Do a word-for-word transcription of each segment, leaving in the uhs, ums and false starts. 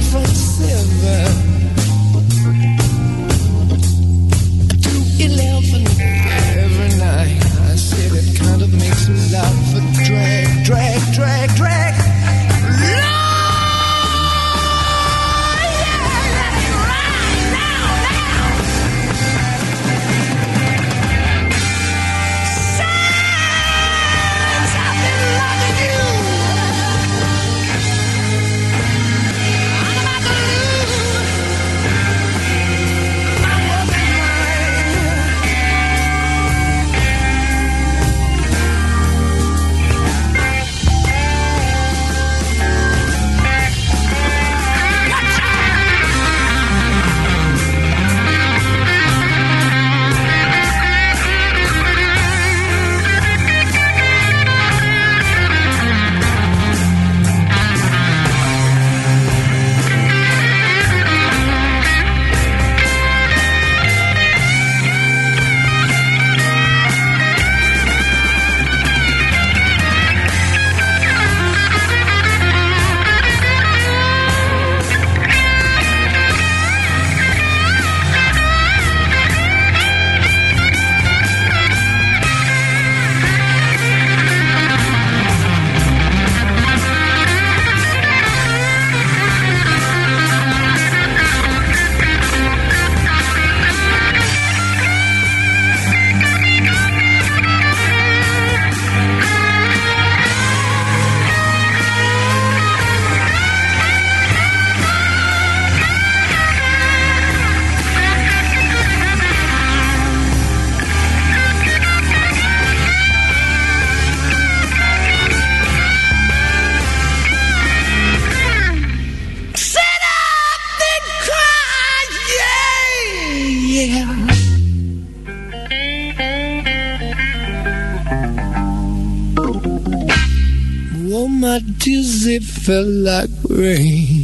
from seven to eleven every night. I said it kind of makes me laugh. A drag, drag, drag, drag. Lord! My tears, they fell like rain.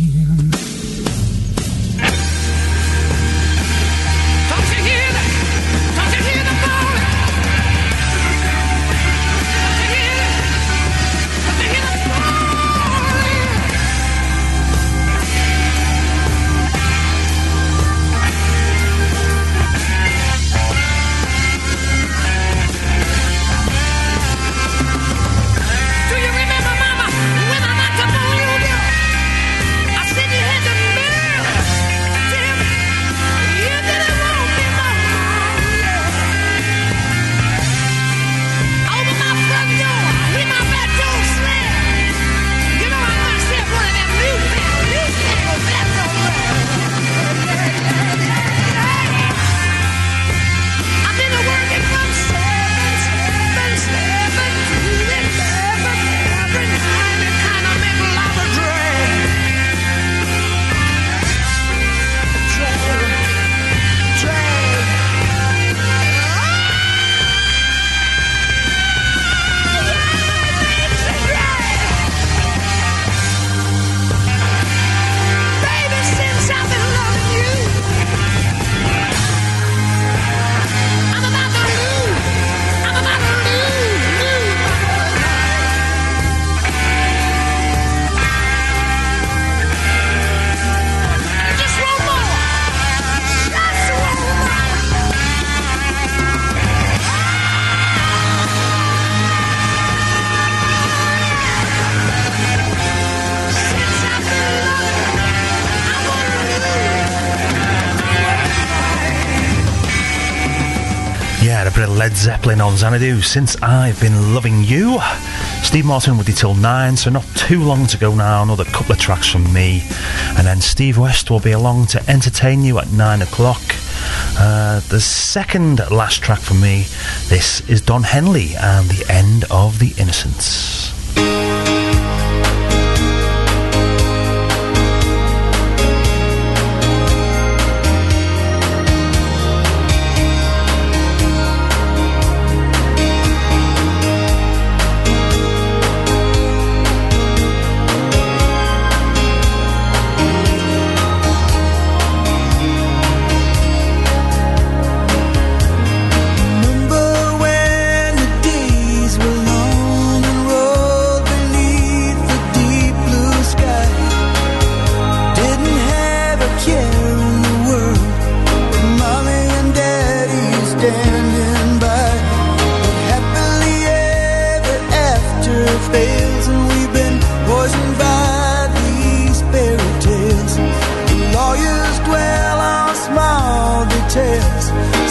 Led Zeppelin on Xanadu, Since I've Been Loving You. Steve Martin with you till nine, so not too long to go now. Another couple of tracks from me, and then Steve West will be along to entertain you at nine o'clock. Uh, the second last track from me, this is Don Henley and The End of the Innocents. Remember when the days were long and rough?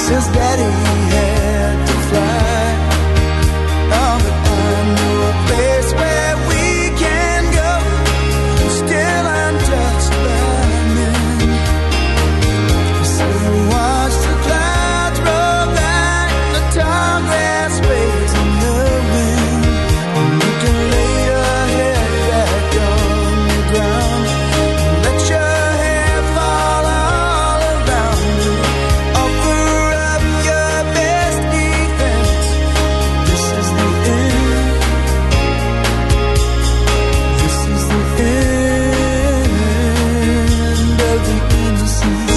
since Daddy had to fly. Oh, but I know a place where we can go, still untouched by men. So watch the clouds roll back, the tall grass waves in the wind. You can lay your head back on the ground, let your hair fall all around you. Offer up your best defense. This is the end. This is the end of the innocence.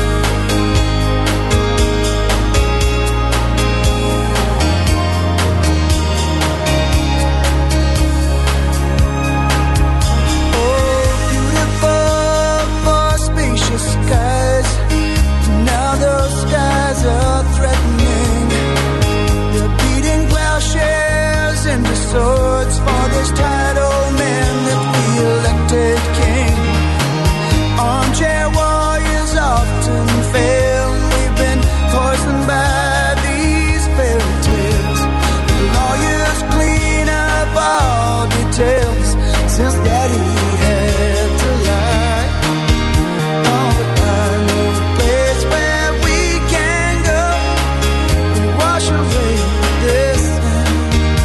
Oh, beautiful for spacious skies. Now those skies are threatening. They're beating plowshares into swords for this tired old man that we elected king. Armchair warriors often fail. We've been poisoned by these fairy tales. The lawyers clean up all details since Daddy had to lie. Oh, but I know a place where we can go and wash away this sin.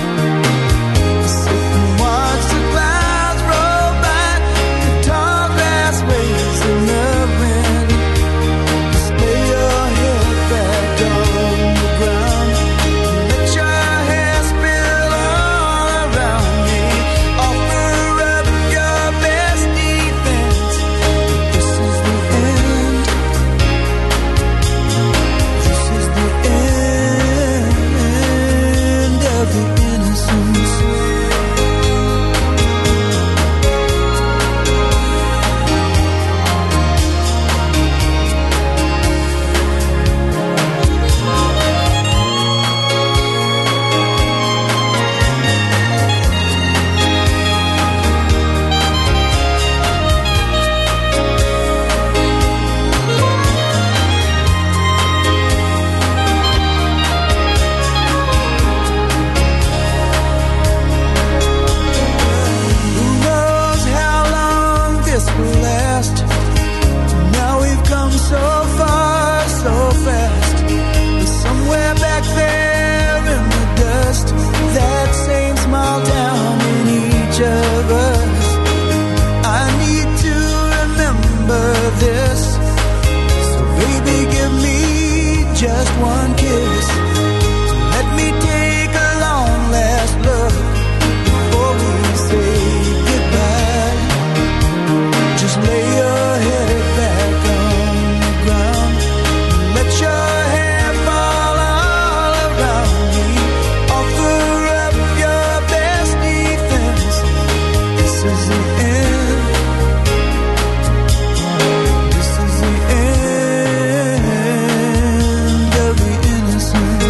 Sit and watch the clouds roll back, the tall grass waves in the wind. Just lay your head back on the ground, let your hair spill all around me. Offer up your best defense. This is the end. This is the end of the innocence. Who knows how long this will last? Now we've come so far, so fast. But somewhere back there in the dust, that same small town in each of us. I need to remember this. So baby, give me just one kiss. Let me take a long last look before we say goodbye. Just lay your head back on the ground, let your hair fall all around me. Offer up your best defense. This is the end. This is the end of the innocence.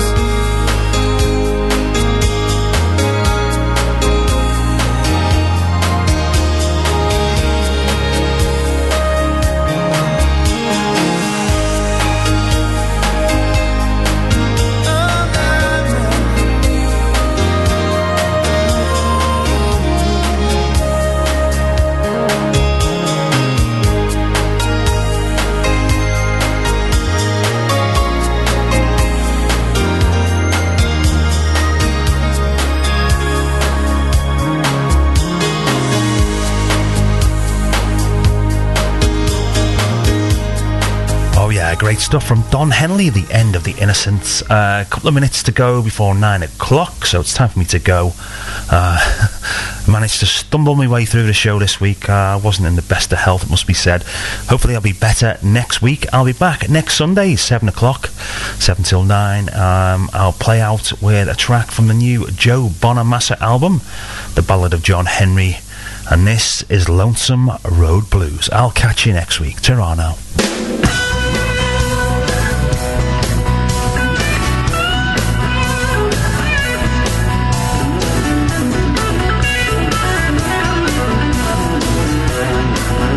Oh yeah, great stuff from Don Henley, The End of the Innocents. Uh, a couple of minutes to go before nine o'clock, so it's time for me to go. Uh, I managed to stumble my way through the show this week. I uh, wasn't in the best of health, it must be said. Hopefully I'll be better next week. I'll be back next Sunday, seven o'clock, seven till nine. Um, I'll play out with a track from the new Joe Bonamassa album, The Ballad of John Henry. And this is Lonesome Road Blues. I'll catch you next week. Ta-ra now.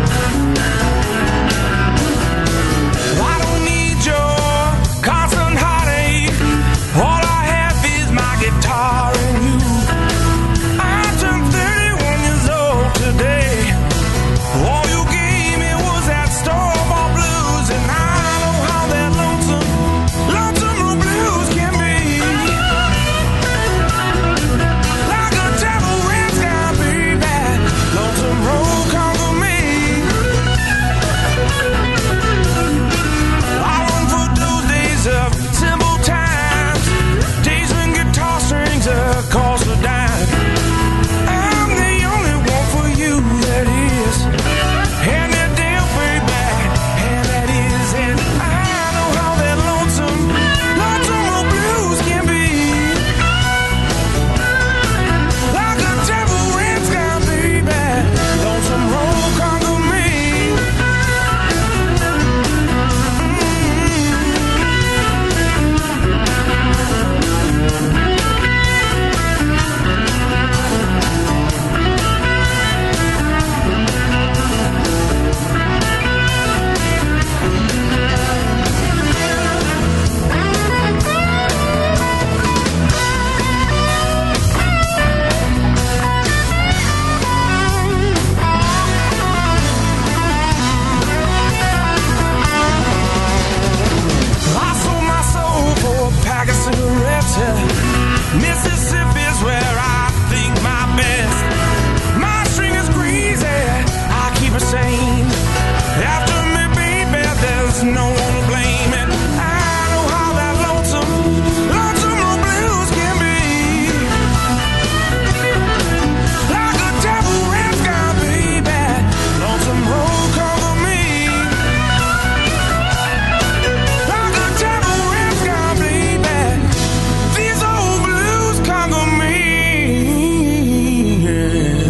I don't need your constant no one to blame it. I know how that lonesome, lonesome road blues can be. Like a devil red sky, baby, lonesome road cover me. Like a devil red sky, baby, these old blues conquer me. Yeah.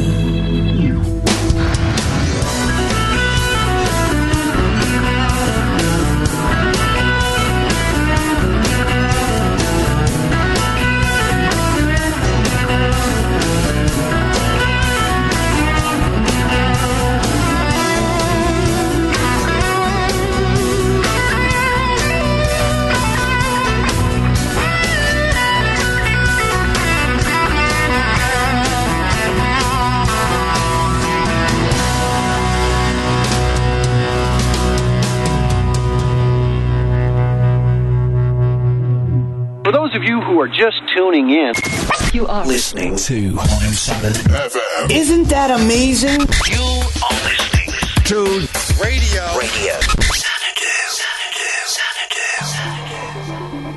For those of you who are just tuning in, you are listening to one oh seven F M. Isn't that amazing? You are listening to Radio. Radio. Xanadu. Xanadu. Xanadu.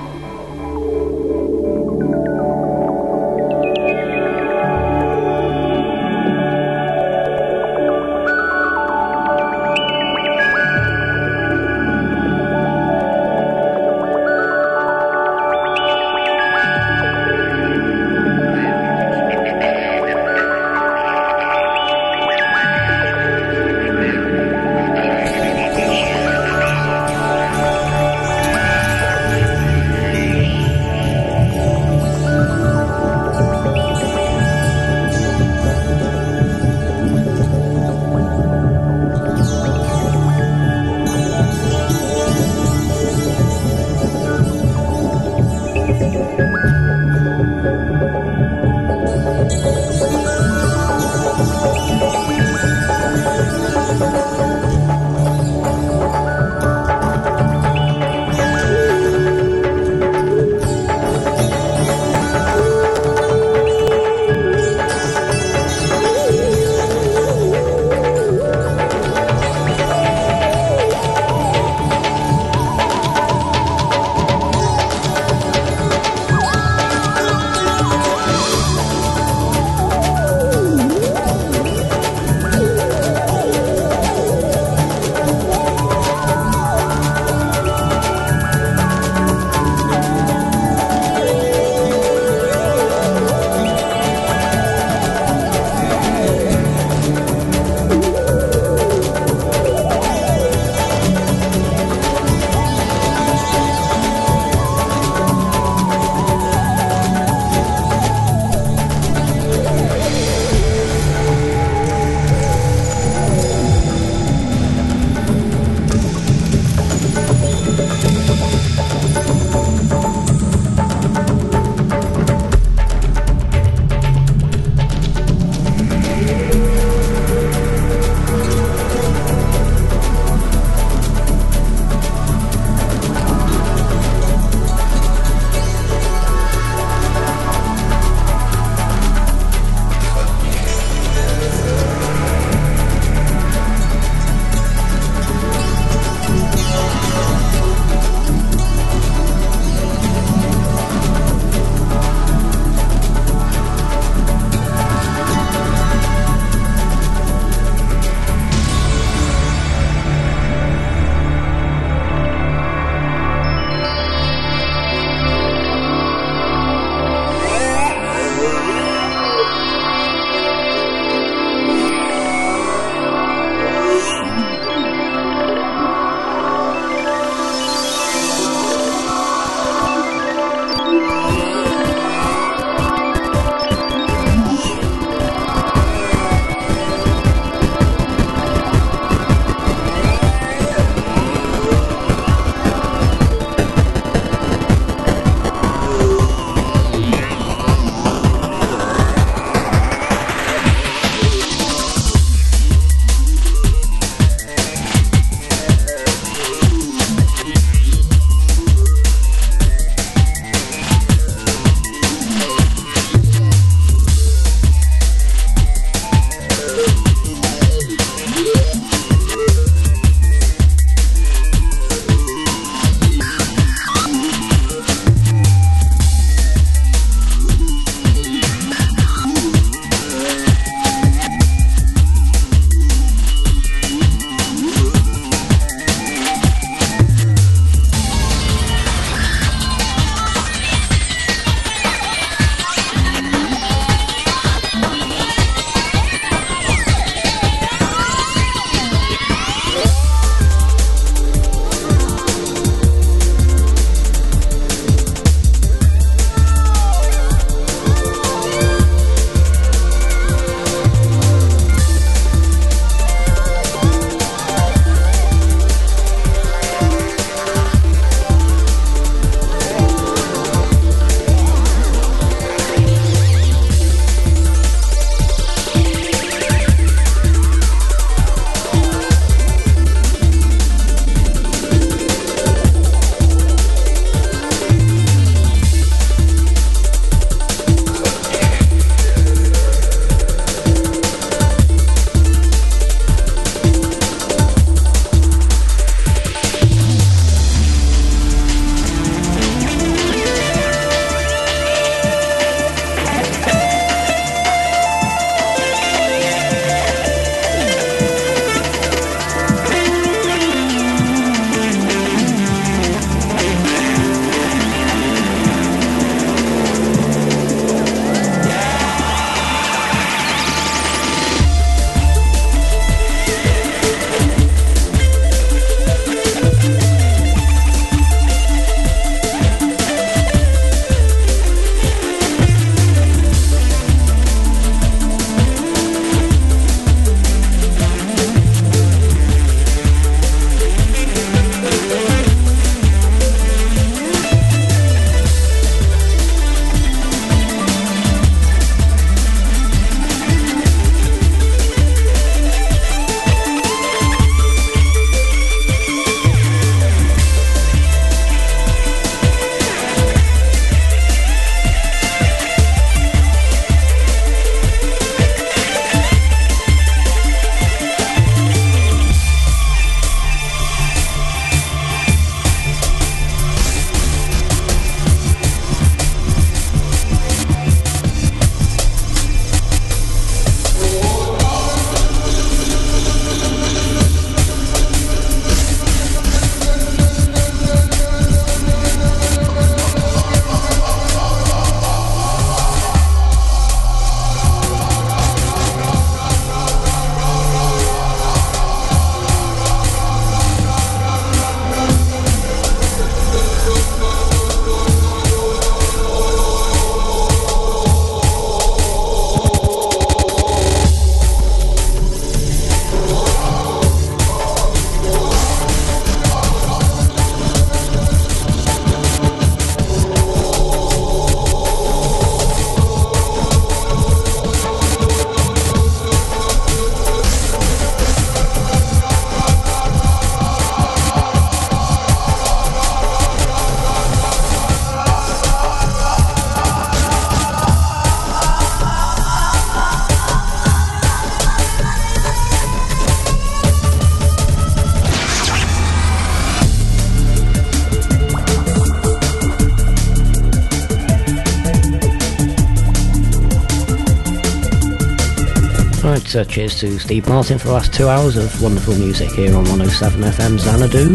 uh, cheers to Steve Martin for the last two hours of wonderful music here on one oh seven F M Xanadu.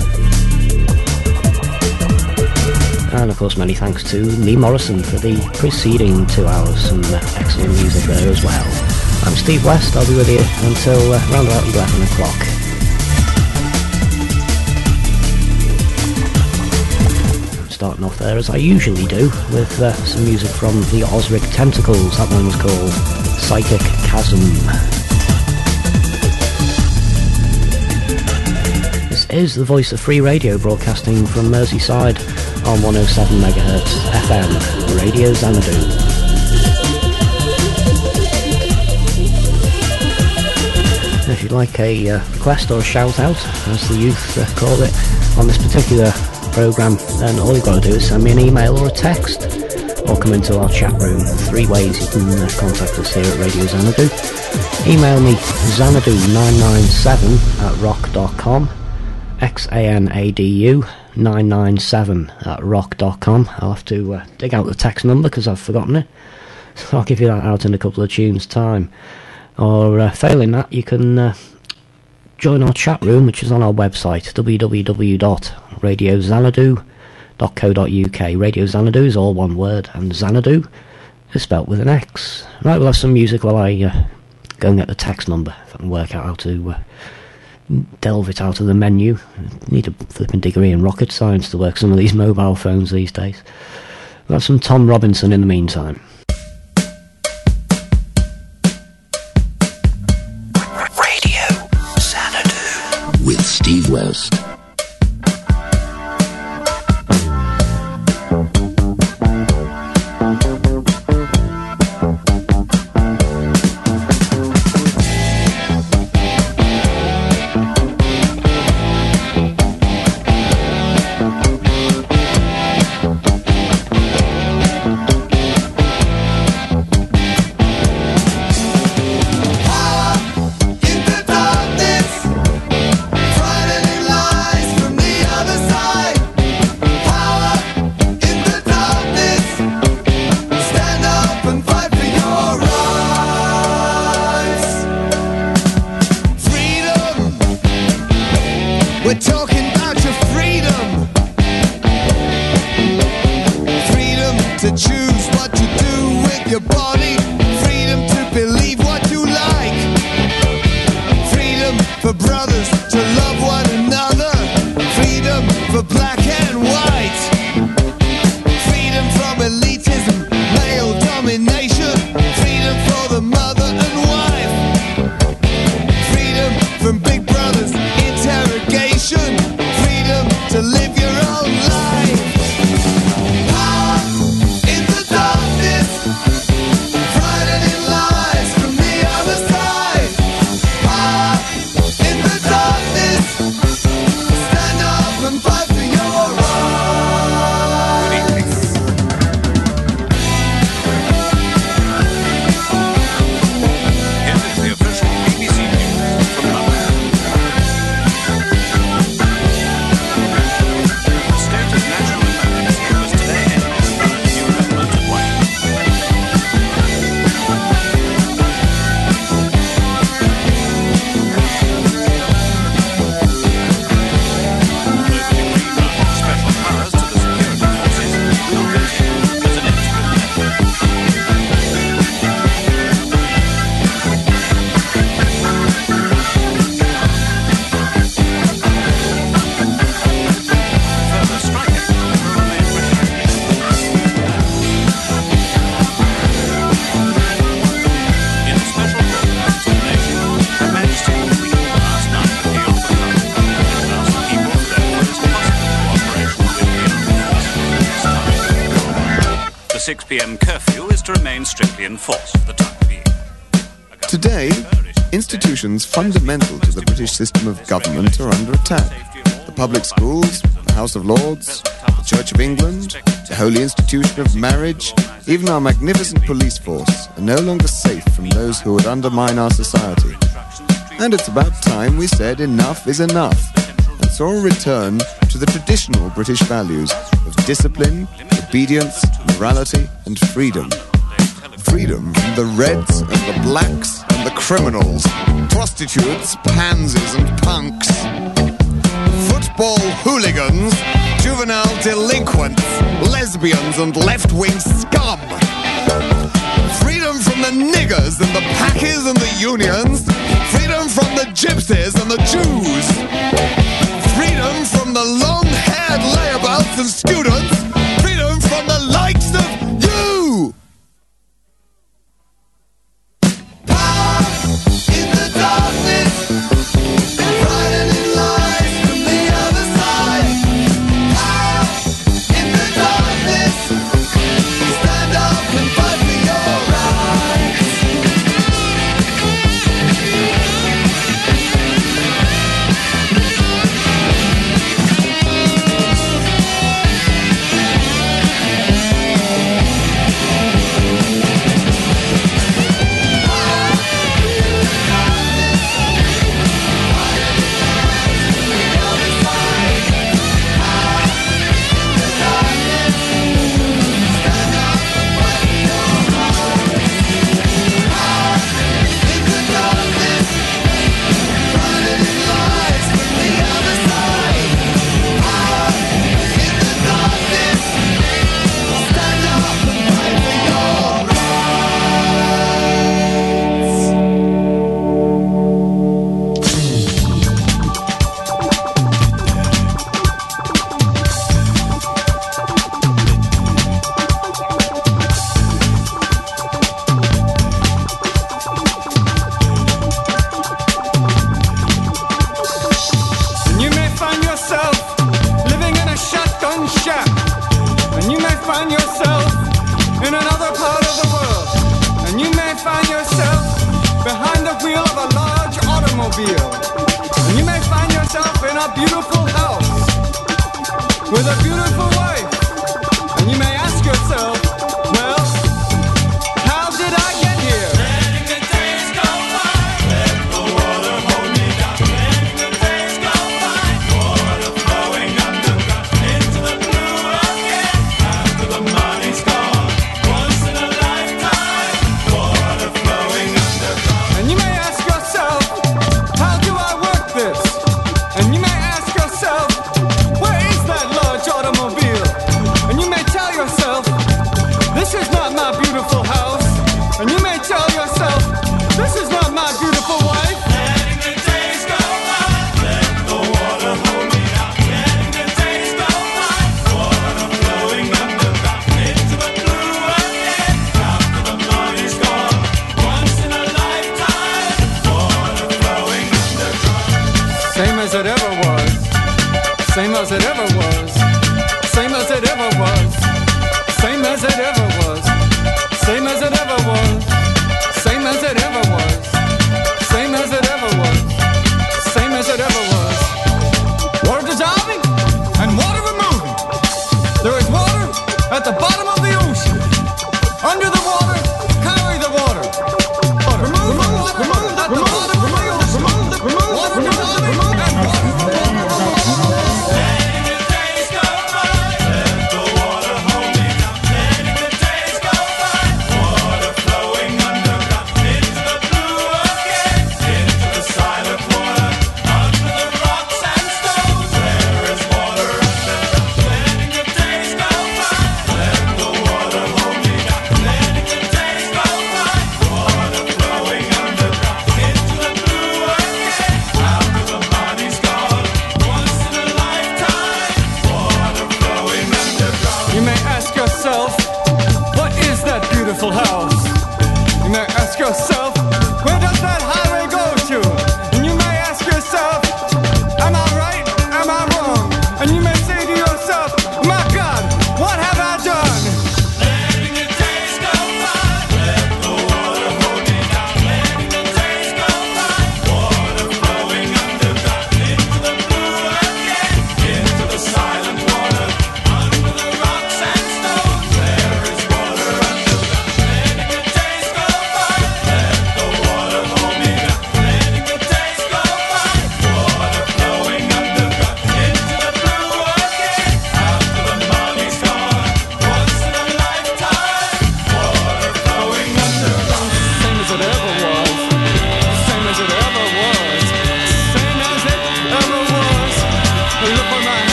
And of course many thanks to Lee Morrison for the preceding two hours, some uh, excellent music there as well. I'm Steve West, I'll be with you until uh, around about eleven o'clock. Starting off there as I usually do with uh, some music from the Osric Tentacles. That one was called Psychic Chasm. This is the Voice of Free Radio, broadcasting from Merseyside on one oh seven megahertz F M, Radio Xanadu. If you'd like a uh, request or a shout out, as the youth uh, call it, on this particular programme, then all you've got to do is send me an email or a text, or come into our chat room. Three ways you can uh, contact us here at Radio Xanadu. Email me xanadu nine nine seven at rock dot com, X A N A D U nine nine seven at rock dot com. I'll have to uh, dig out the text number because I've forgotten it, so I'll give you that out in a couple of tunes' time. Or uh, failing that, you can uh, join our chat room, which is on our website, w w w dot radio xanadu dot co dot u k. Radio Xanadu is all one word, and Xanadu is spelt with an X. Right, we'll have some music while I uh, go and get the text number, if I can work out how to uh, delve it out of the menu. I need a flipping degree in rocket science to work some of these mobile phones these days. We'll have some Tom Robinson in the meantime. Radio Xanadu with Steve West. six p m curfew is to remain strictly enforced for the time being. Today, institutions fundamental to the British system of government are under attack. The public schools, the House of Lords, the Church of England, the holy institution of marriage, even our magnificent police force are no longer safe from those who would undermine our society. And it's about time we said enough is enough, and saw a return to the traditional British values of discipline, obedience, morality and freedom. freedom from the reds and the blacks and the criminals, prostitutes, pansies and punks, football hooligans, juvenile delinquents, lesbians and left-wing scum. Freedom from the niggers and the packies and the unions, freedom from the gypsies and the Jews, freedom from the long-haired layabouts and students, freedom from the likes of you! Power in the darkness, frightening lies from the other side. Power in the darkness, stand up and fight for your rights.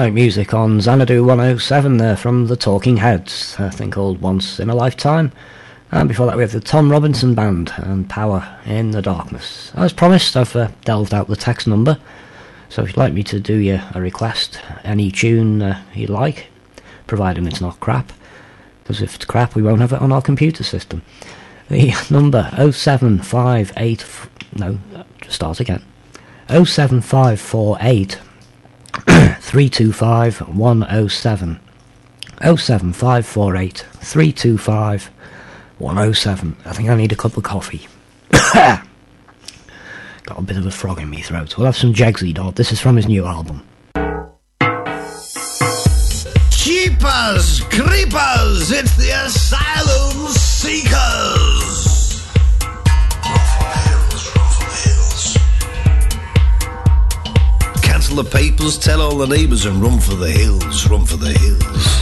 great music on Xanadu one oh seven there from the Talking Heads, a thing called Once in a Lifetime. And before that we have the Tom Robinson Band and Power in the Darkness. As promised, I've uh, delved out the text number, so if you'd like me to do you a request, any tune uh, you like, providing it's not crap, because if it's crap we won't have it on our computer system. The number oh seven five eight, no, just start again, oh seven five four eight three two five one oh seven, oh seven five four eight three two five one oh seven. I think I need a cup of coffee. Got a bit of a frog in me throat. We'll have some Jegsy Dodd. This is from his new album. Keepers, creepers, it's the Asylum Seekers. Cancel the papers, tell all the neighbours and run for the hills, run for the hills.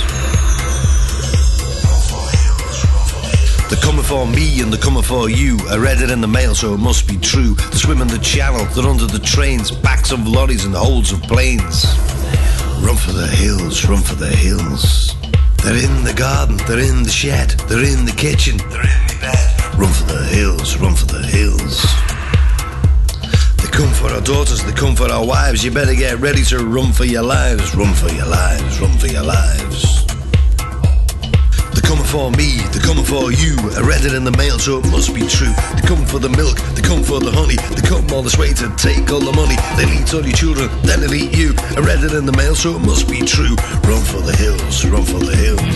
They're coming for me and they're coming for you. I read it in the mail, so it must be true. They're swimming the channel, they're under the trains, backs of lorries and holds of planes. Run for the hills, run for the hills. They're in the garden, they're in the shed, they're in the kitchen, they're in the bed. Run for the hills, run for the hills. They come for our daughters, they come for our wives. You better get ready to run for your lives. Run for your lives, run for your lives. They're coming for me, they're coming for you. I read it in the mail, so it must be true. They come for the milk, they come for the honey. They come all this way to take all the money. They'll eat all your children, then they'll eat you. I read it in the mail, so it must be true. Run for the hills, run for the hills.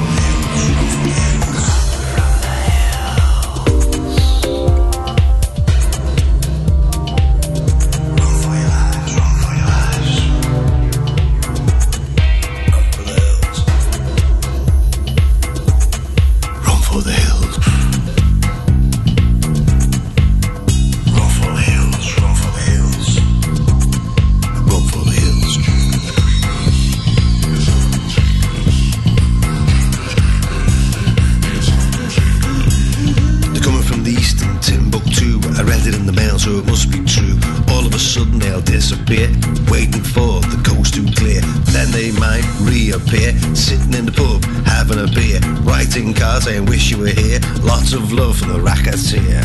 Waiting for the coast to clear, then they might reappear, sitting in the pub, having a beer, writing cards saying wish you were here, lots of love from the racketeer.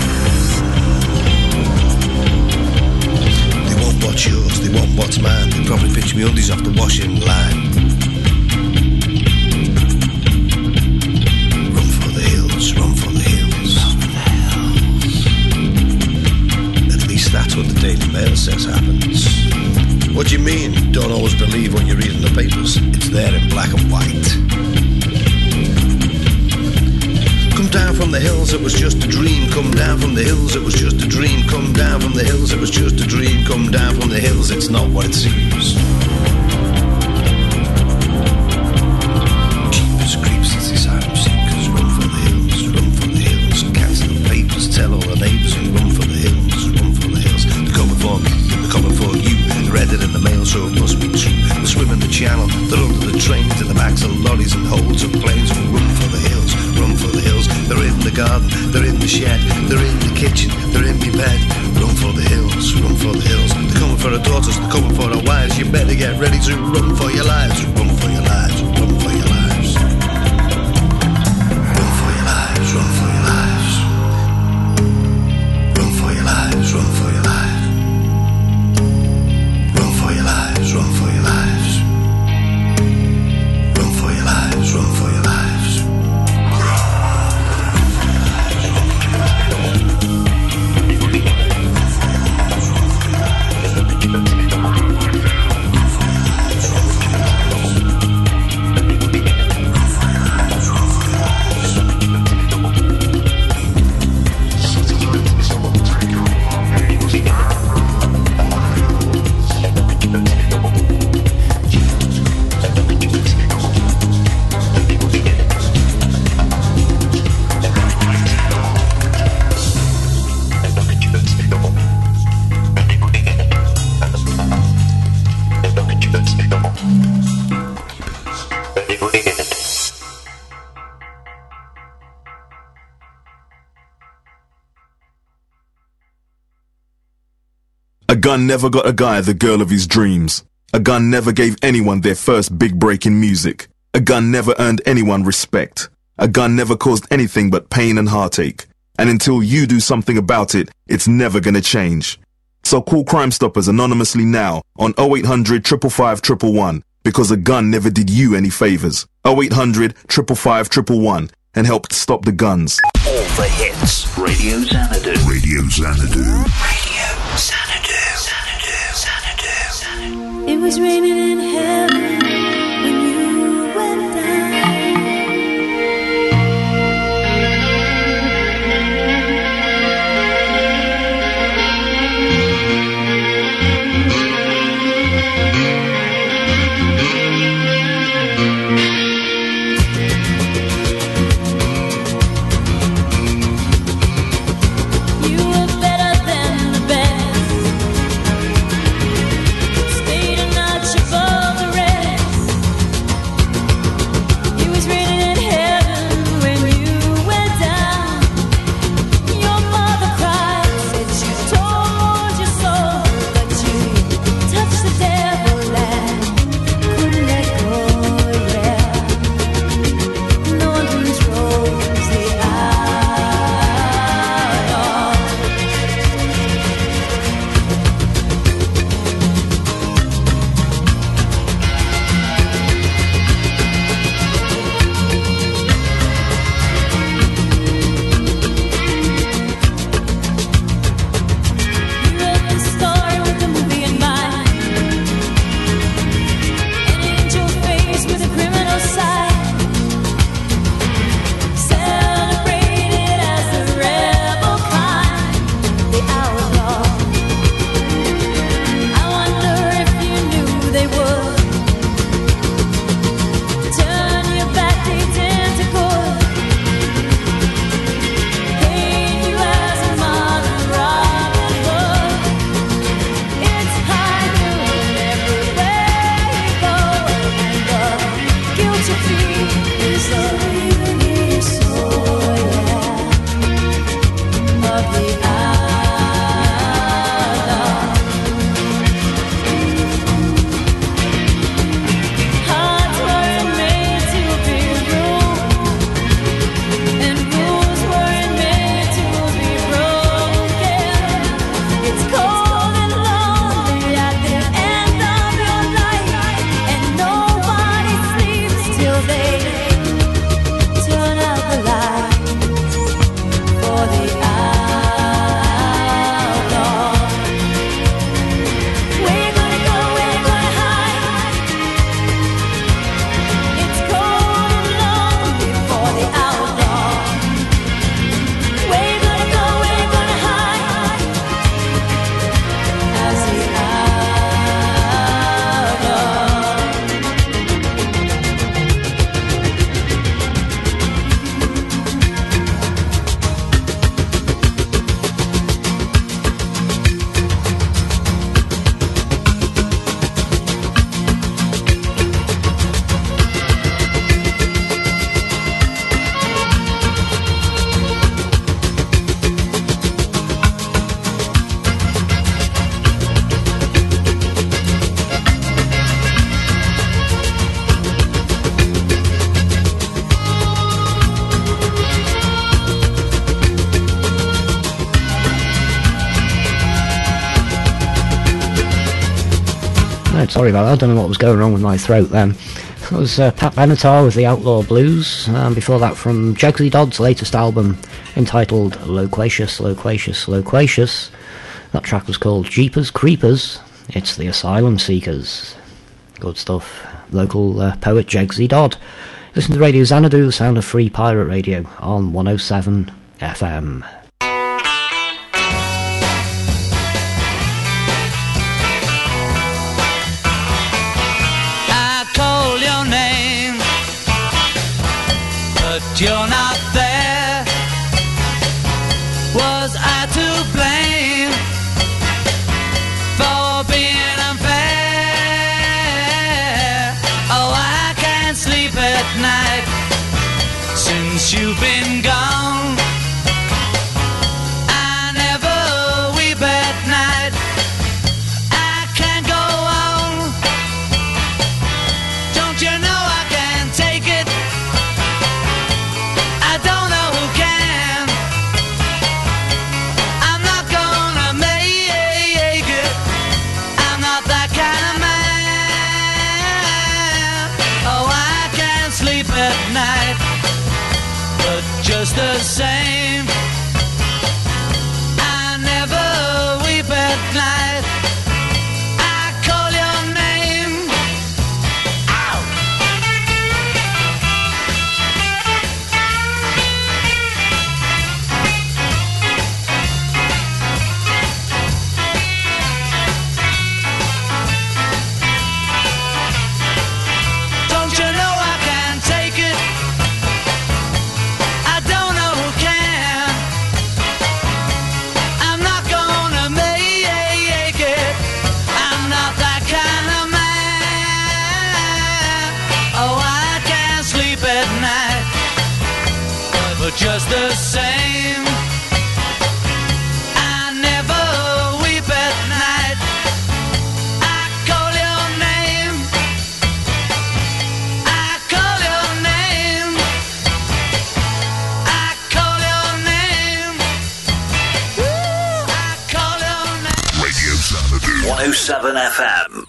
They want what's yours, they want what's mine, they probably pitch me undies off the washing line. Run for the hills, run for the hills. At least that's what the Daily Mail says happens. What do you mean? Don't always believe what you read in the papers. It's there in black and white. Come down from the hills, it was just a dream. Come down from the hills, it was just a dream. Come down from the hills, it was just a dream. Come down from the hills, it's not what it seems. Keepers, creeps, it's the asylum seekers. Run for the hills, run for the hills. Cancel the papers, tell all the neighbours and run for the hills, run for the hills. They're coming for me, they're coming for you. Read it in the mail, so it must be true. They're swimming the channel, they're under the trains, in the backs of lorries and holds of planes. Run for the hills, run for the hills. They're in the garden, they're in the shed, they're in the kitchen, they're in my bed. Run for the hills, run for the hills. They're coming for our daughters, they're coming for our wives. You better get ready to run for your lives. Run for your lives, run for your lives. Run for your lives, run for your lives. Run for your lives, run for your lives. Run for your lives, run for your lives. Run for your lives, run for your lives. A gun never got a guy the girl of his dreams. A gun never gave anyone their first big break in music. A gun never earned anyone respect. A gun never caused anything but pain and heartache. And until you do something about it, it's never gonna change. So call Crime Stoppers anonymously now on oh eight hundred, five five five, one one one, because a gun never did you any favors. oh eight hundred, five five five, one one one, and help stop the guns. All the hits. Radio Xanadu. Radio Xanadu. Radio Xanadu. Xanadu. Xanadu. Xanadu. It was raining in heaven when you went down. Right, sorry about that, I don't know what was going wrong with my throat then. That was uh, Pat Benatar with the Outlaw Blues, and before that from Jegsy Dodd's latest album entitled Loquacious, Loquacious, Loquacious. That track was called Jeepers Creepers. It's the Asylum Seekers. Good stuff. Local uh, poet Jegsy Dodd. Listen to Radio Xanadu, the sound of free pirate radio on one oh seven F M. You're not there. Was I to blame for being unfair? Oh, I can't sleep at night since you've been gone. I never weep at night. I can't go on was the same. I never weep at night. I call your name. I call your name. I call your name. Woo, I call your name. Radio Xanadu. one oh seven F M.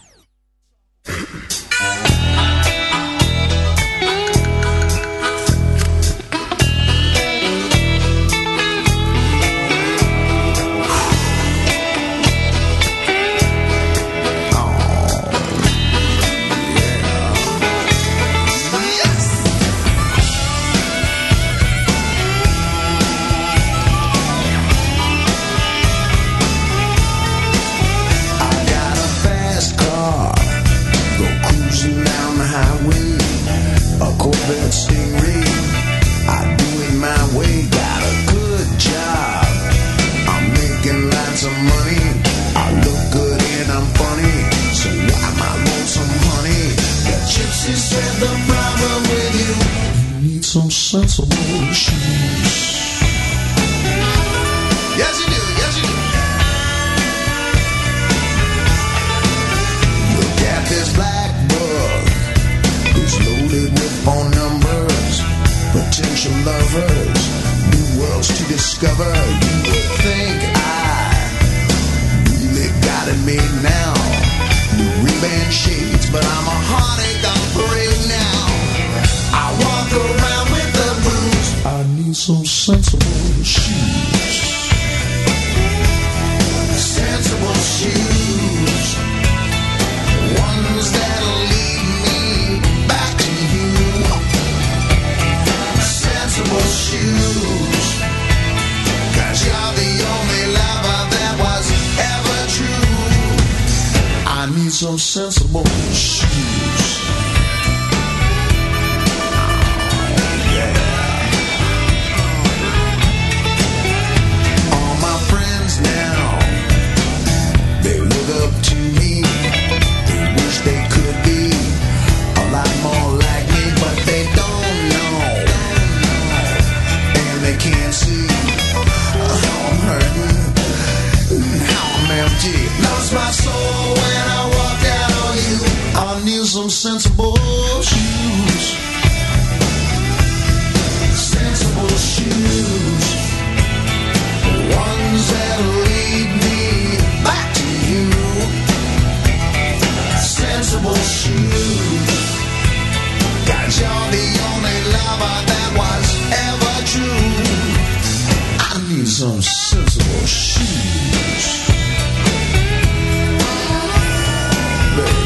Corvette Stingray, I do it my way, got a good job, I'm making lots of money, I look good and I'm funny, so why am I lonesome, honey? The gypsy said the problem with you, you need some sensible shoes. Yes you do, yes you do. Look at this black bug, it's loaded with phone numbers, potential lovers, new worlds to discover. You would think I really got it made now. New Ray-Ban shades, but I'm a heartache on parade now. I walk around with the blues. I need some sensible shoes. Sensible shoes, ones that'll lead me back to you. Sensible shoes, 'cause you're the only lover that was ever true. I need some sensible shoes. All my friends now, they look up to me, they wish they could be a lot more like me, but they don't know, and they can't see how I'm hurting, how I'm empty. Lost my soul when I walked out on you. I need some sensible shoes. Sensible shoes, ones that'll lead me back to you. Sensible shoes, 'cause you're the only lover that was ever true. I need some sensible shoes. Baby.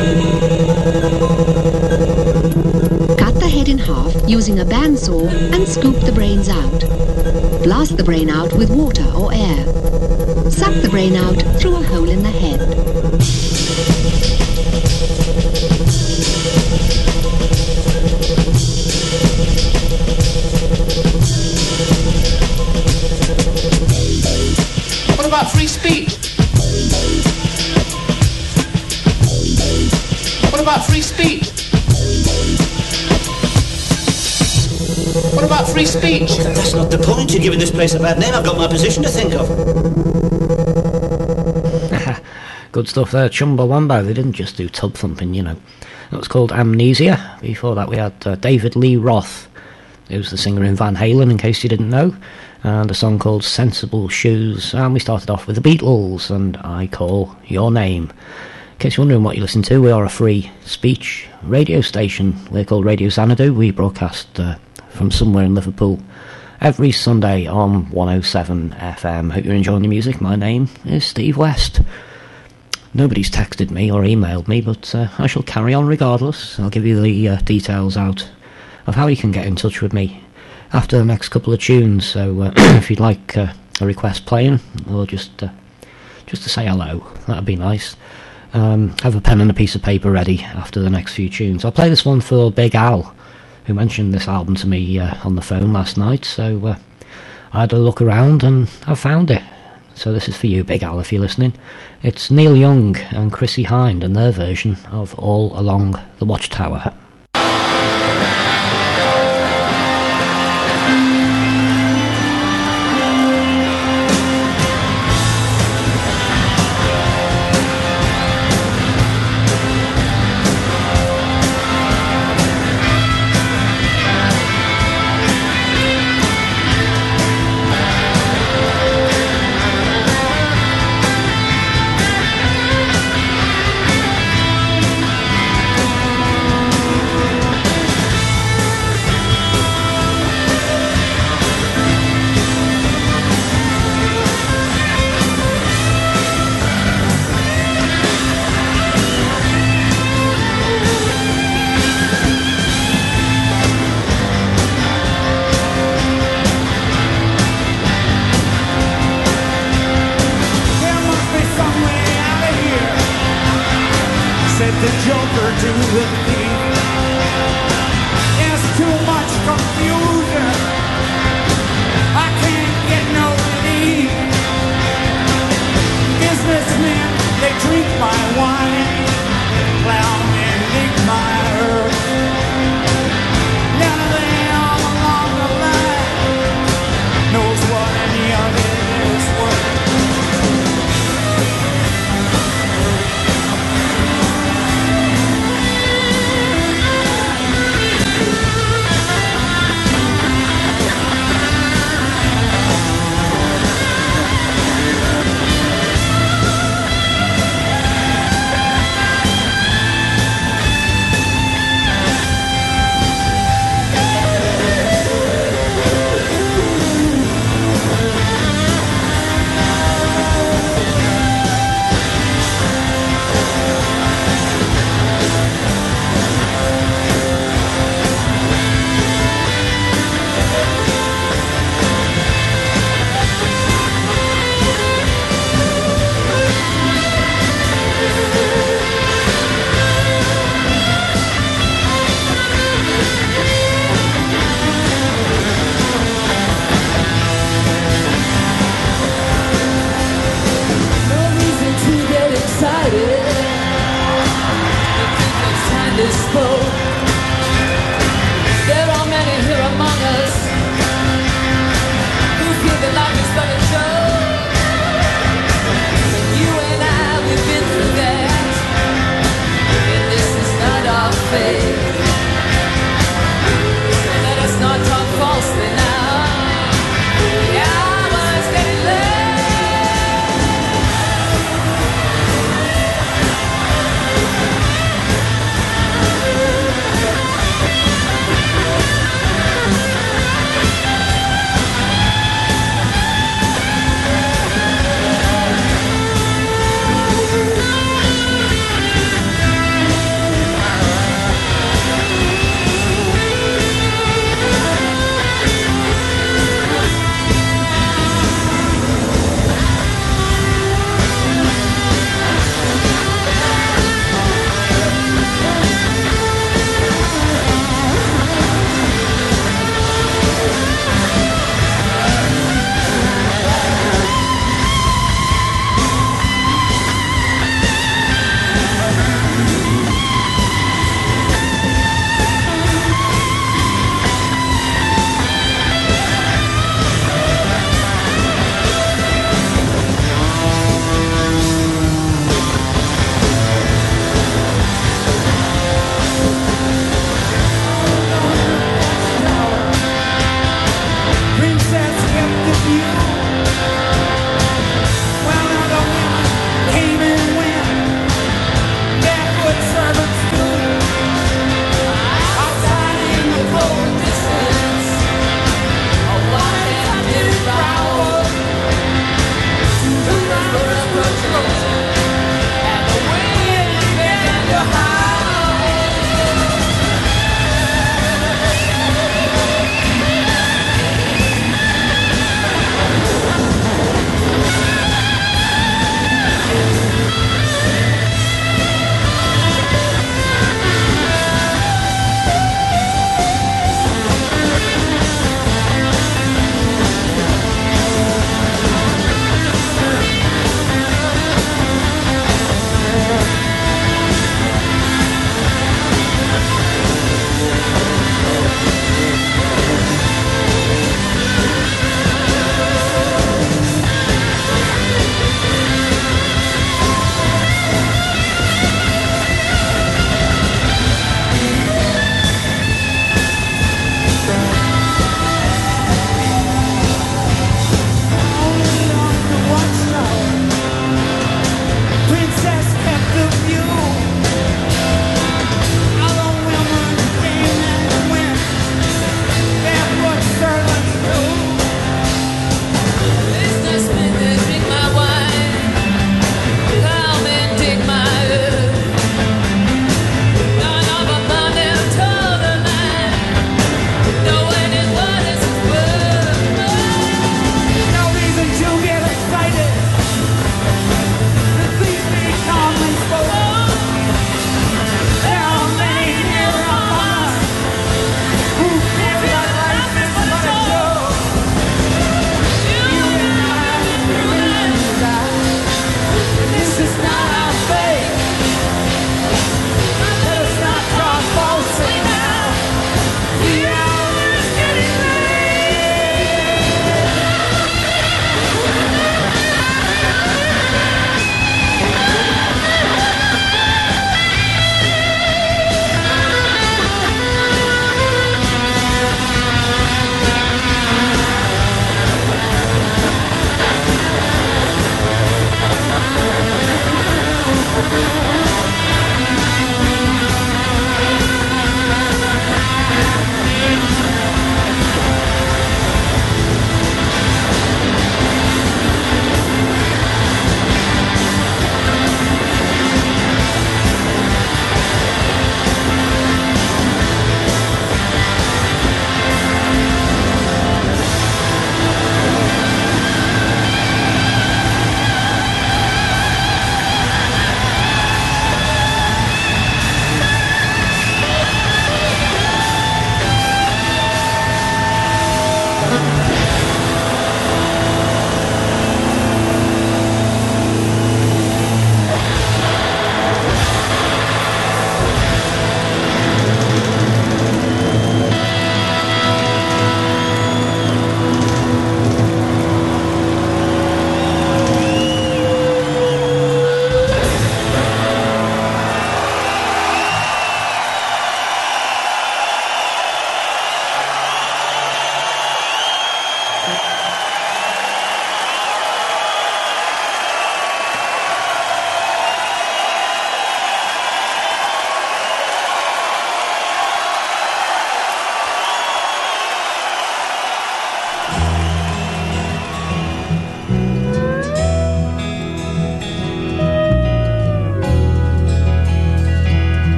Cut the head in half using a bandsaw and scoop the brains out. Blast the brain out with water or air. Suck the brain out through a hole in the head. What about free speech? What about free speech? What about free speech? That's not the point. You're giving this place a bad name. I've got my position to think of. Good stuff there, Chumbawamba. They didn't just do tub thumping, you know. It was called Amnesia. Before that we had uh, David Lee Roth, who's the singer in Van Halen, in case you didn't know, and a song called Sensible Shoes. And we started off with the Beatles and I Call Your Name. In case you're wondering what you listen to, we are a free speech radio station. We're called Radio Xanadu. We broadcast uh, from somewhere in Liverpool every Sunday on one oh seven F M. Hope you're enjoying the music. My name is Steve West. Nobody's texted me or emailed me, but uh, I shall carry on regardless. I'll give you the uh, details out of how you can get in touch with me after the next couple of tunes. So uh, if you'd like uh, a request playing, or just uh, just to say hello, that'd be nice. Um, have a pen and a piece of paper ready after the next few tunes. I'll play this one for Big Al, who mentioned this album to me uh, on the phone last night. So uh, I had a look around and I found it. So this is for you, Big Al, if you're listening. It's Neil Young and Chrissie Hynde and their version of All Along the Watchtower.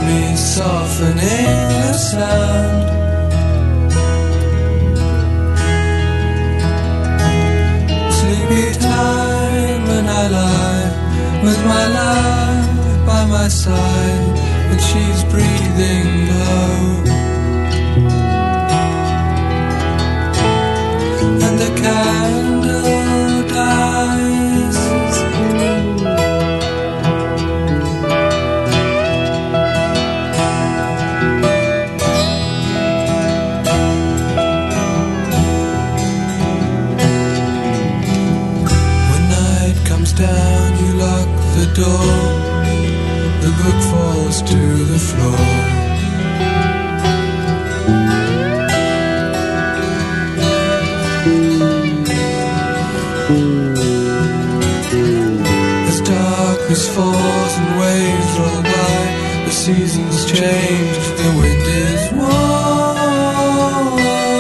me softening the sound. Sleepy time when I lie with my love by my side, and she's breathing low. And the candle dies. When night comes down, you lock the door. The book falls to the floor. Darkness falls and waves roll by. The seasons change, the wind is warm.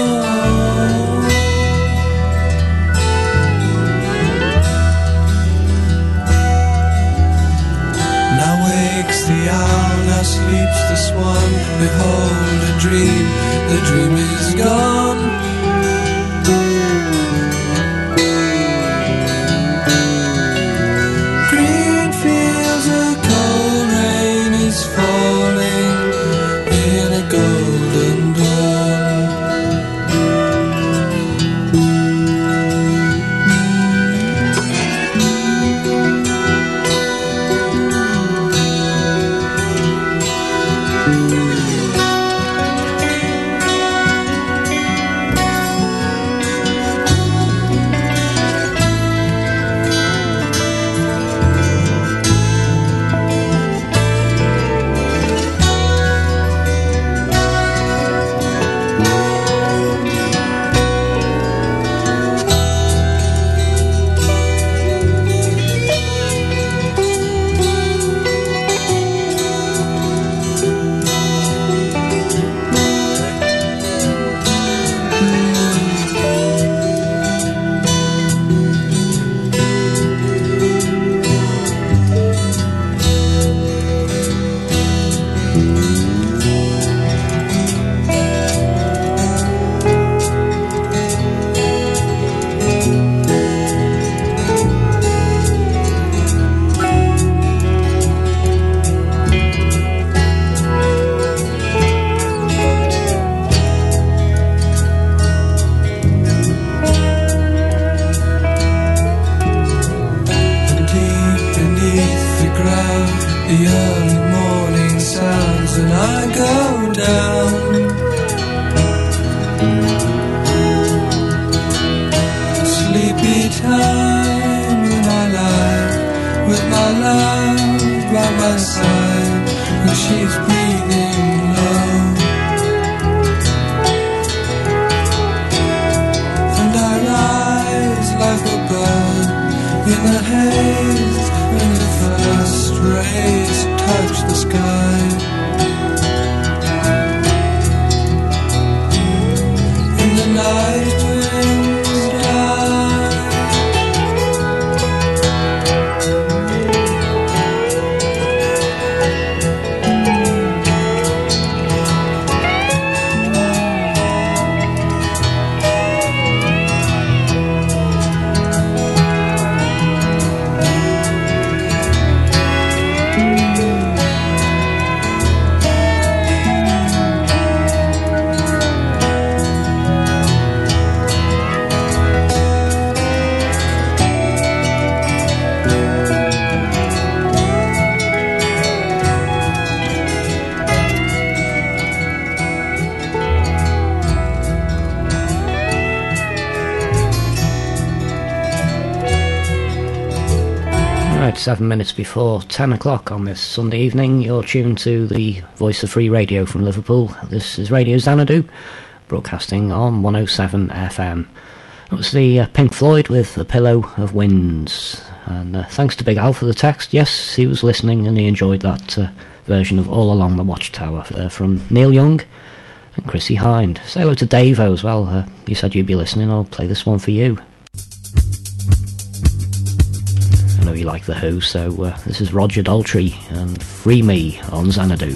Now wakes the owl, now sleeps the swan. Behold a dream, the dream is gone. Seven minutes before ten o'clock on this Sunday evening, you're tuned to the Voice of Free Radio from Liverpool. This is Radio Xanadu, broadcasting on one oh seven F M. It was the uh, Pink Floyd with A Pillow of Winds. And uh, thanks to Big Al for the text. Yes, he was listening and he enjoyed that uh, version of All Along the Watchtower uh, from Neil Young and Chrissy Hind. Say hello to Davo as well. Uh, you said you'd be listening. I'll play this one for you. I know really like The Who, so uh, this is Roger Daltrey and Free Me on Xanadu.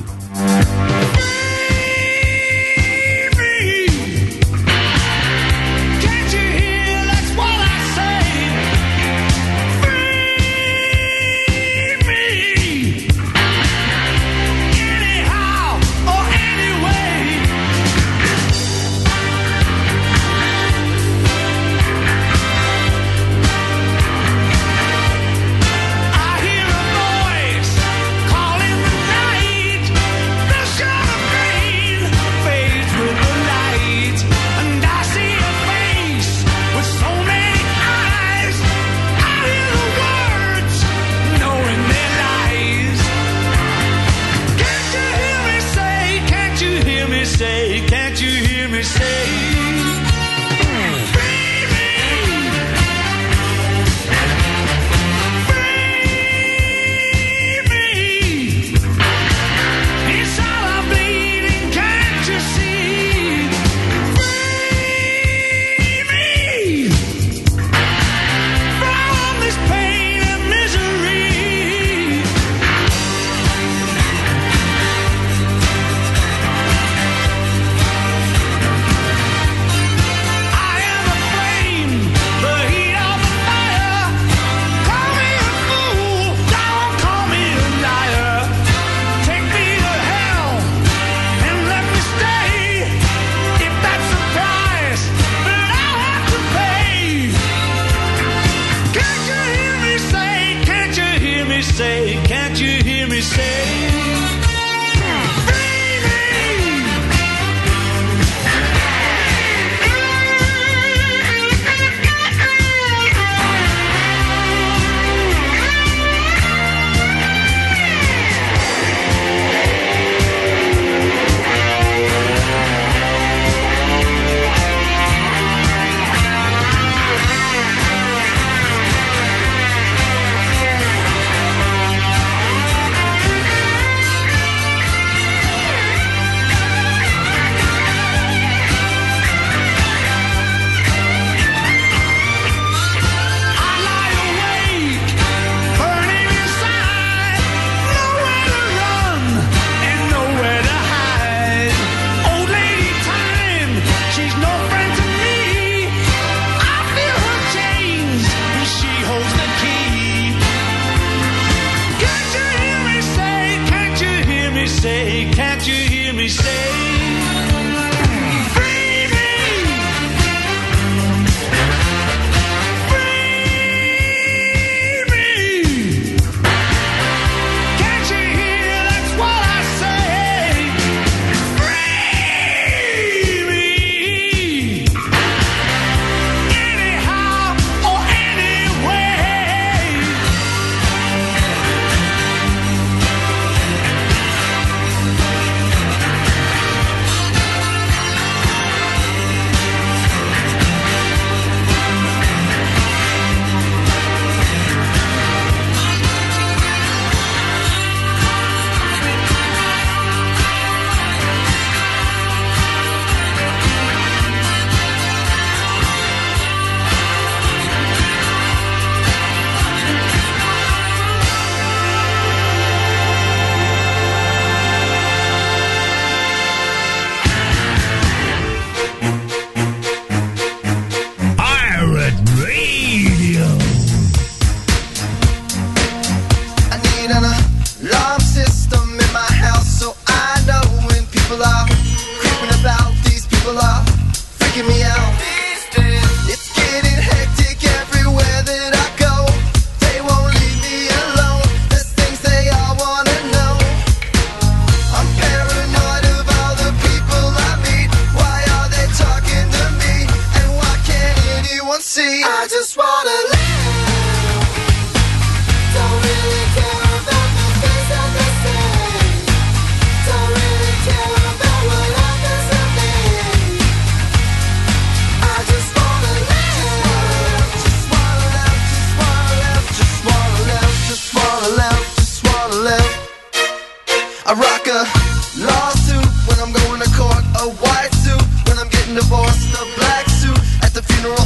I rock a lawsuit when I'm going to court, a white suit when I'm getting divorced, a black suit at the funeral home.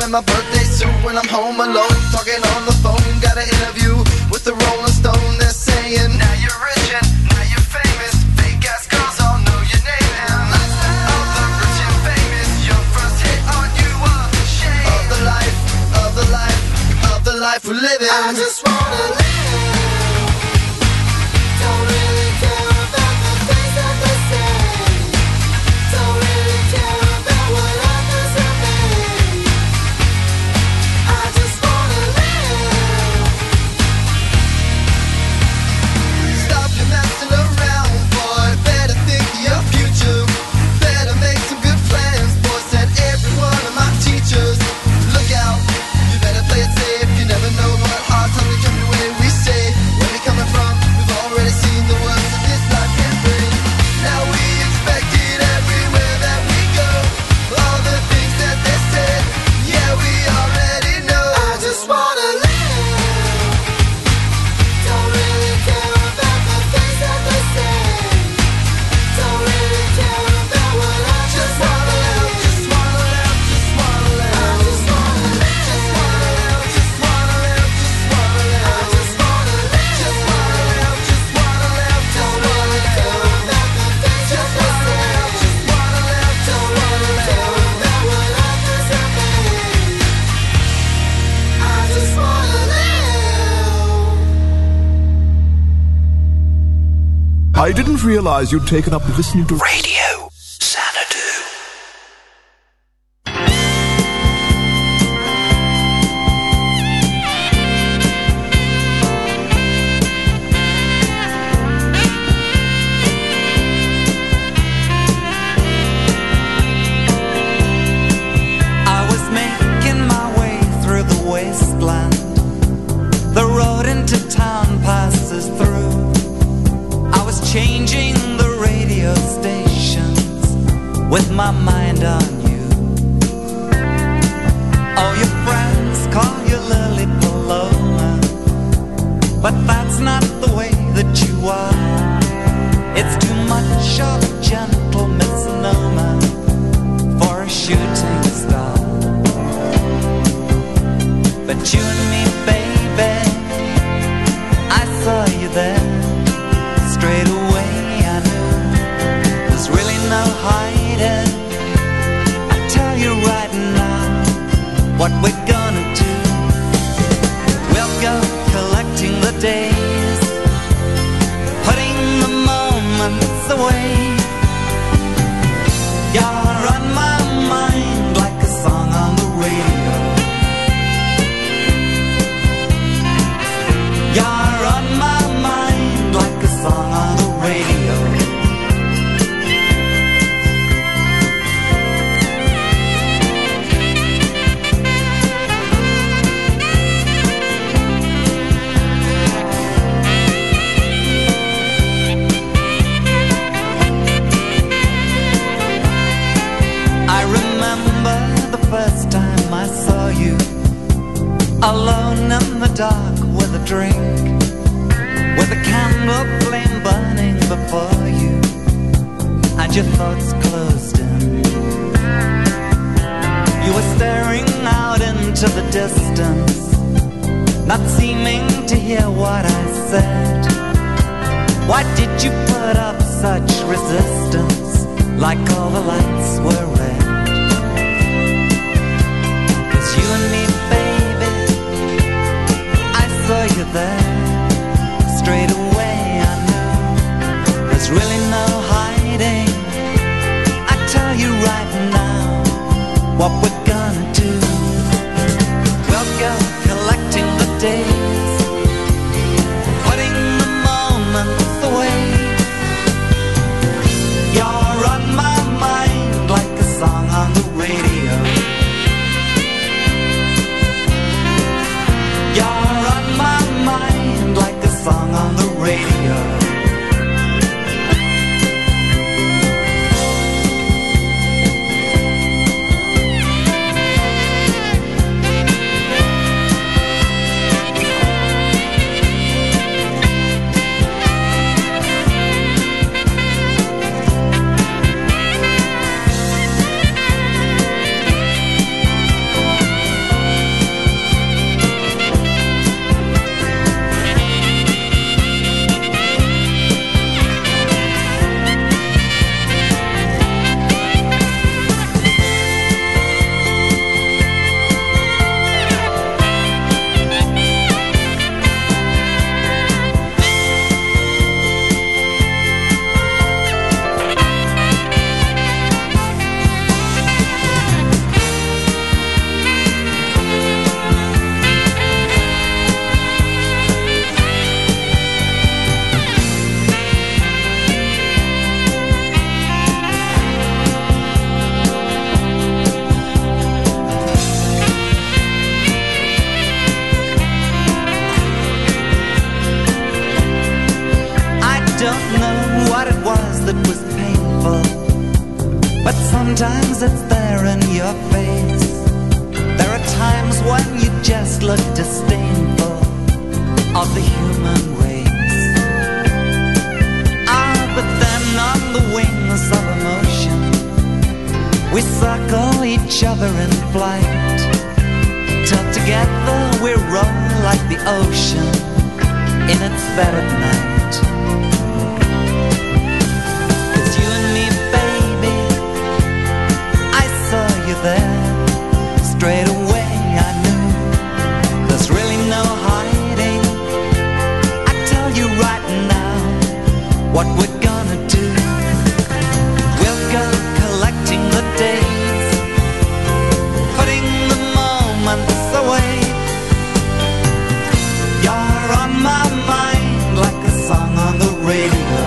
wear my birthday suit when I'm home alone, talking on the phone. Got an interview with the Rolling Stone. They're saying, now you're rich and now you're famous. Fake ass girls all know your name. And lifestyle of the rich and famous. Your first hit on you a shame of the life, of the life, of the life we're living. I just wanna live. Don't really care about the things that they say. Don't really care about what others have made. I just wanna live. Stop your messing around, boy. Better think of your future. Better make some good plans, boy. Said every one of my teachers. Look out, you better play it safe. You never know what hard times will come your way. We say, where we coming from? We've already seen the worst that this life can bring. Now we expect it everywhere that we go. All the things that they said, yeah, we already know. I just wanna live. Don't really care about the things that they say. Don't really care about what I just wanna live. Just wanna live, just wanna live. I just wanna live. Just wanna live, just wanna live, just wanna live. I just wanna live. Just wanna live, just wanna live. Don't really care about the things that they say. Just wanna live, don't really care about what others have made. I just wanna live. I didn't realize you'd taken up listening to Radio Xanadu. I was making my way through the wasteland. The road into town passes through. I was changing the radio stations with my mind on you. Oh, your friends call you Lily Paloma, but that's not the way that you are. It's too much of a gentle misnomer for a shooting star. But you and me, baby, I saw you there. Straight away I knew there's really no hiding. I tell you right now what we're gonna do. We'll go collecting the days, putting the moments away. You're on my mind like a song on the radio. You're on my mind like a song on the radio. I remember the first time I saw you, alone in the dark with a drink, with a candle flame burning before you, and your thoughts closed in. You were staring out into the distance, not seeming to hear what I said. Why did you put up such resistance, like all the lights were red? 'Cause you and me, baby, I saw you there. Straight away I knew there's really no hiding. I tell you right now what we're gonna do. We'll go collecting the days, putting the moments away. You're on my mind like a song on the radio. You're on my mind like a song on the radio. painful, but sometimes it's there in your face. There are times when you just look disdainful of the human race. Ah, but then on the wings of emotion, we circle each other in flight, till together we roll like the ocean in its bed at night. 'Cause you and me, baby, I saw you there. Straight away I knew there's really no hiding. I tell you right now what we're gonna do. We'll go collecting the days, putting the moments away. You're on my mind like a song on the radio.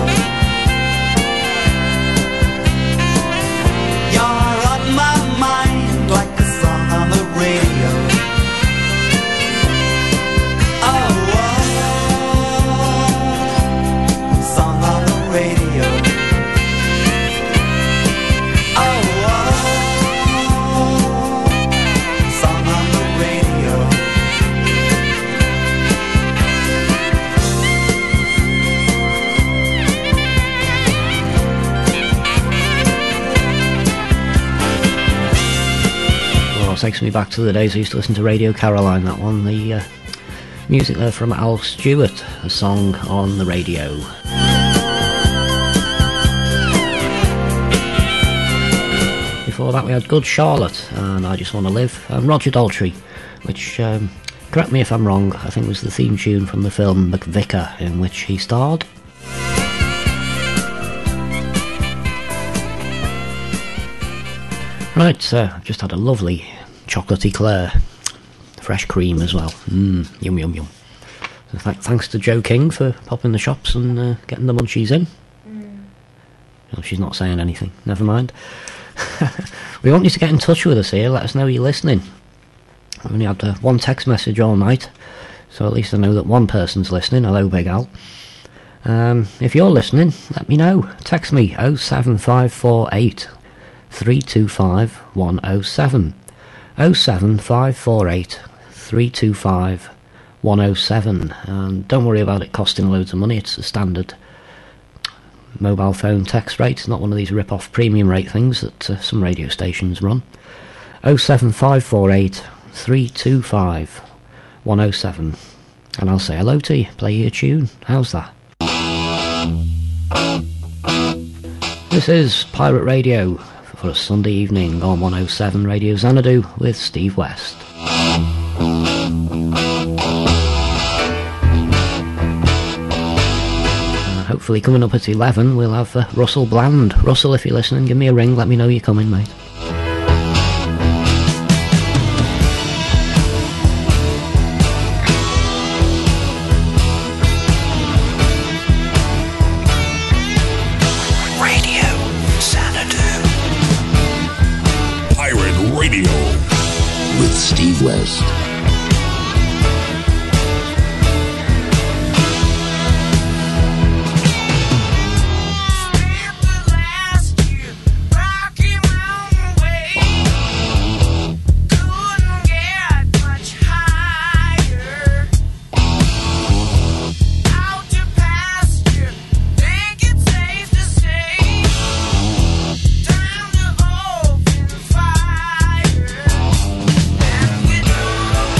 You're on my mind like a song on the radio. Oh, oh, song on the radio. Oh, oh, song on the radio. Well, it takes me back to the days I used to listen to Radio Caroline, that one. The uh, music there from Al Stewart, a song on the radio. Before that we had Good Charlotte and I Just Want to Live, and Roger Daltrey, which, um, correct me if I'm wrong, I think was the theme tune from the film McVicar, in which he starred. Right, uh, I've just had a lovely chocolate eclair, fresh cream as well. Mmm, yum yum yum. So th- thanks to Joe King for popping the shops and uh, getting the munchies in. Mm. Oh, she's not saying anything, never mind. We want you to get in touch with us here, let us know you're listening. I've only had uh, one text message all night, so at least I know that one person's listening. Hello, Big Al. Um, if you're listening, let me know. Text me oh seven five four eight three two five one oh seven. oh seven five four eight three two five one oh seven. And don't worry about it costing loads of money, it's a standard mobile phone text rate. It's not one of these rip-off premium rate things that uh, some radio stations run. oh seven five four eight three two five one oh seven. And I'll say hello to you, play your tune. How's that? This is Pirate Radio for a Sunday evening on one oh seven Radio Xanadu with Steve West. Uh, hopefully coming up at eleven we'll have uh, Russell Bland. Russell, if you're listening, give me a ring, let me know you're coming, mate. Steve West. Time to open the fire. And we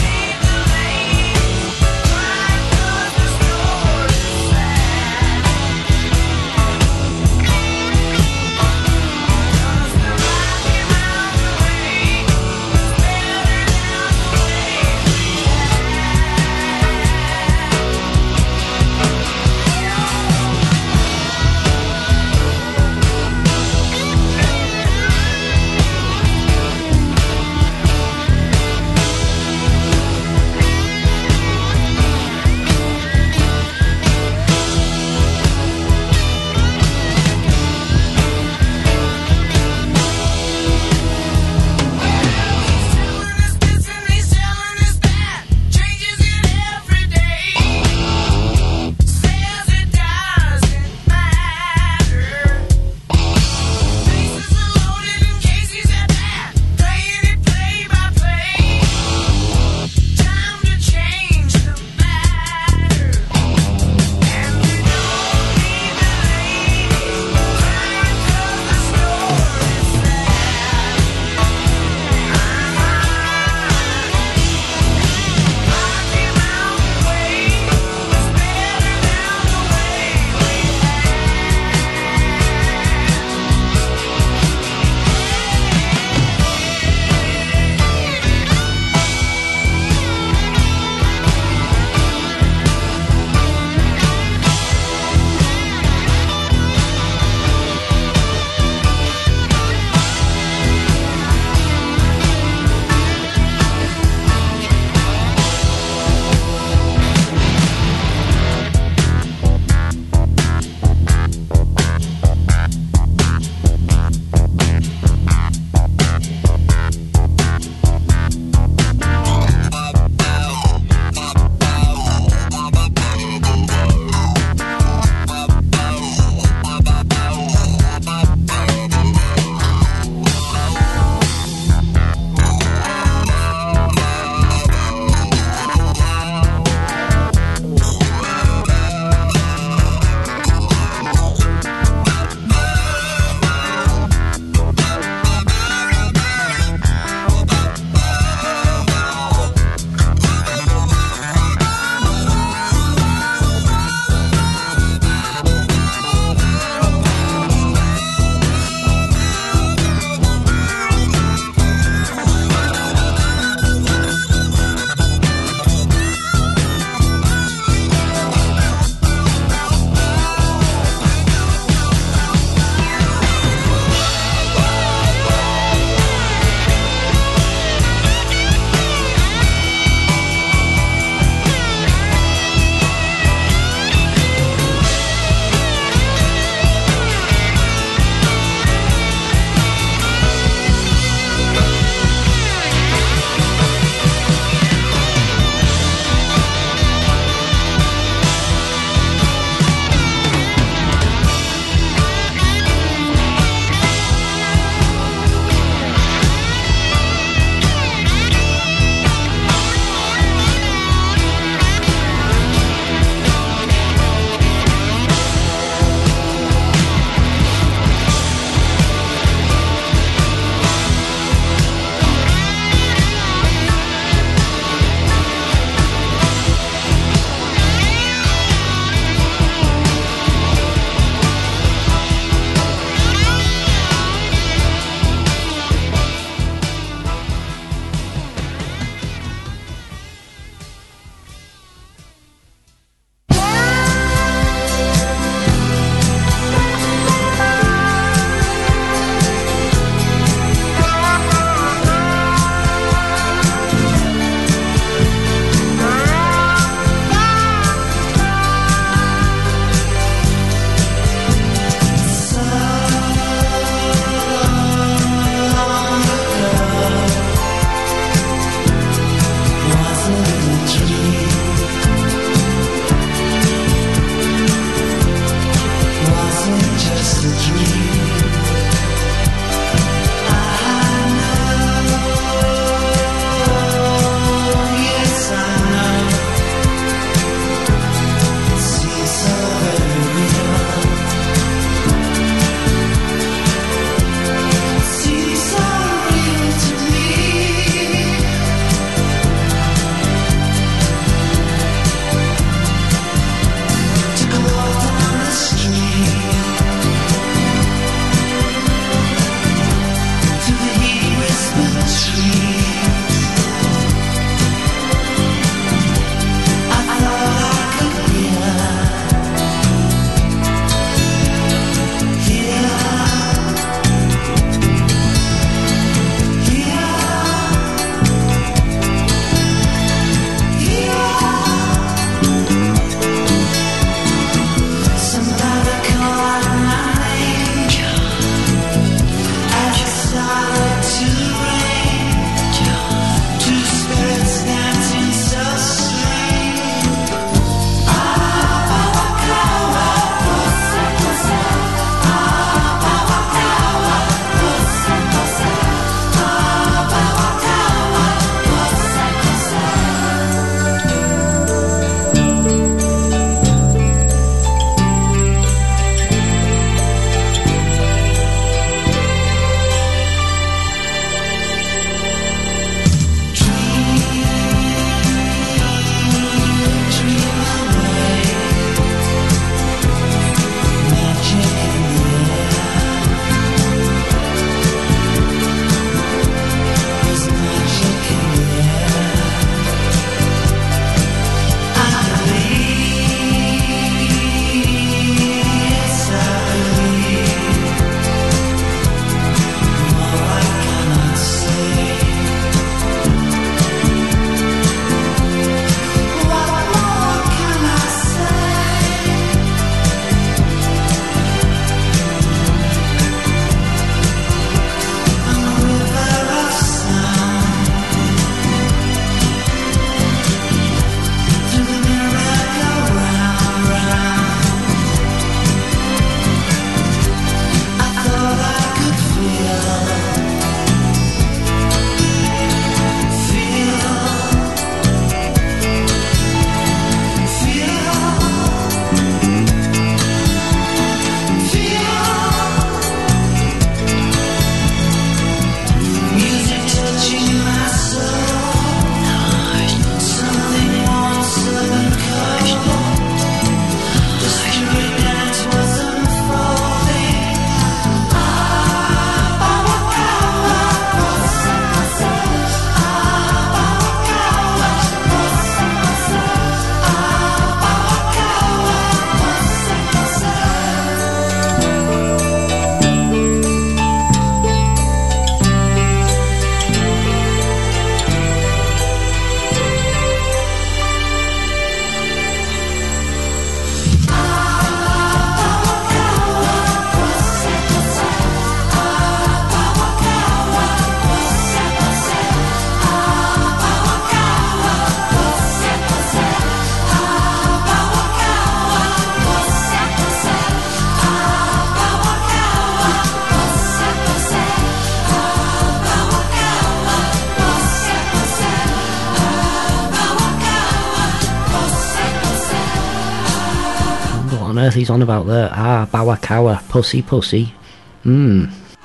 earth he's on about there? Ah, Bawa Kawa, Pussy Pussy. Hmm.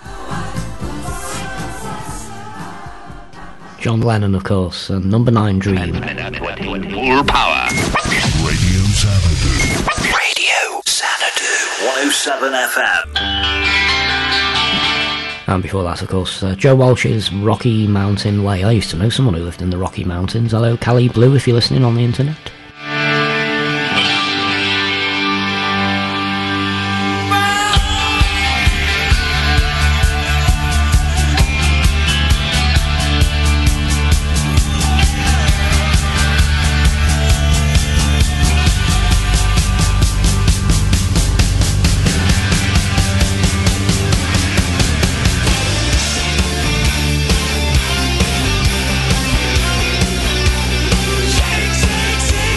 John Lennon, of course, and Number Nine Dream. Full power. Radio Xanadu. Radio Xanadu. one oh seven F M. And before that, of course, uh, Joe Walsh's Rocky Mountain Way. I used to know someone who lived in the Rocky Mountains. Hello, Cali Blue, if you're listening on the internet. Shake, shake, shake.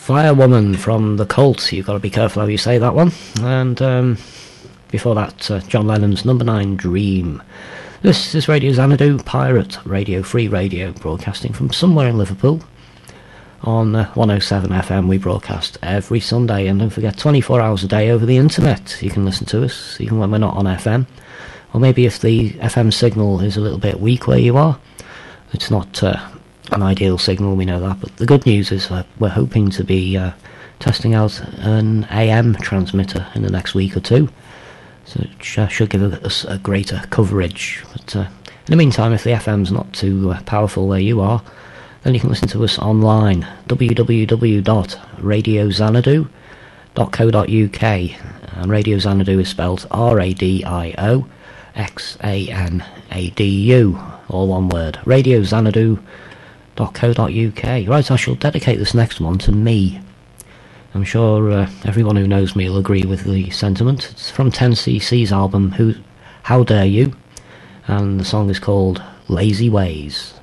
Firewoman from The Cult. You've got to be careful how you say that one. And um, before that, uh, John Lennon's Number nine Dream. This is Radio Xanadu, Pirate Radio, Free Radio, broadcasting from somewhere in Liverpool. On uh, one oh seven F M, we broadcast every Sunday, and don't forget, twenty-four hours a day over the internet. You can listen to us, even when we're not on F M. Or maybe if the F M signal is a little bit weak where you are. It's not uh, an ideal signal, we know that, but the good news is uh, we're hoping to be uh, testing out an A M transmitter in the next week or two. So it sh- should give us a greater coverage. But uh, in the meantime, if the F M's not too uh, powerful where you are, then you can listen to us online, w w w dot radio xanadu dot co dot u k, and Radio Xanadu is spelled R A D I O X A N A D U, all one word, radio xanadu dot co dot u k. Right, I shall dedicate this next one to me. I'm sure uh, everyone who knows me will agree with the sentiment. It's from ten C C's album Who, How Dare You, and the song is called Lazy Ways.